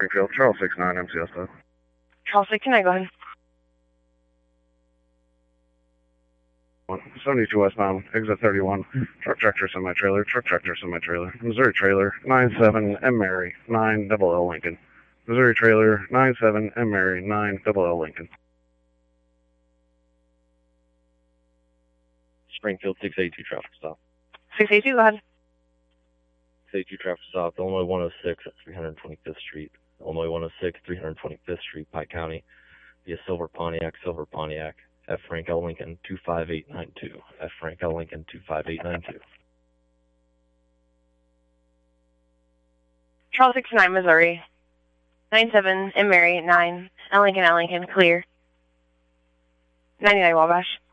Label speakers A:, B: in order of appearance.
A: Springfield, Charles 69, MCS stop.
B: Charles 69, go ahead.
A: 72 westbound, exit 31, truck tractor semi-trailer, Missouri trailer, 97 M Mary, 9 double L Lincoln. Missouri trailer, 97 M Mary, 9 double L Lincoln.
C: Springfield 682 traffic stop.
B: 682, go ahead.
C: 682 traffic stop, Illinois 106 at 325th Street. Illinois 106, 325th Street, Pike County. Via Silver Pontiac, F. Frank L. Lincoln 25892. F. Frank L. Lincoln 25892.
B: Charles 69, Missouri. 97 M Mary, 9 L Lincoln, clear. 99 Wabash.